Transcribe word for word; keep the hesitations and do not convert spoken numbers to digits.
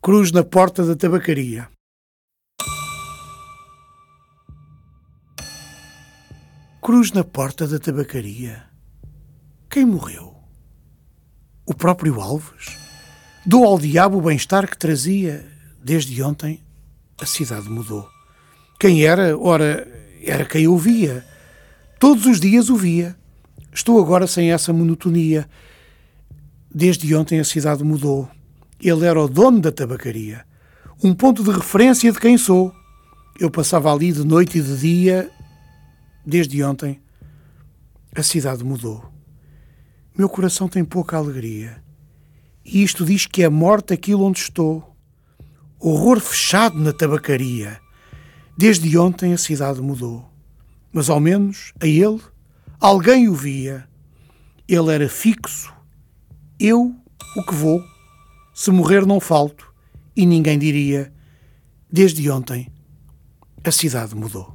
Cruz na porta da tabacaria. Cruz na porta da tabacaria. Quem morreu? O próprio Alves? Dou ao diabo o bem-estar que trazia. Desde ontem, a cidade mudou. Quem era? Ora, era quem eu via. Todos os dias o via. Estou agora sem essa monotonia. Desde ontem a cidade mudou. Ele era o dono da tabacaria. Um ponto de referência de quem sou. Eu passava ali de noite e de dia. Desde ontem, a cidade mudou. Meu coração tem pouca alegria. E isto diz que é morte aquilo onde estou. Horror fechado na tabacaria. Desde ontem a cidade mudou. Mas ao menos, a ele, alguém o via. Ele era fixo. Eu, o que vou. Se morrer não falto. E ninguém diria. Desde ontem, a cidade mudou.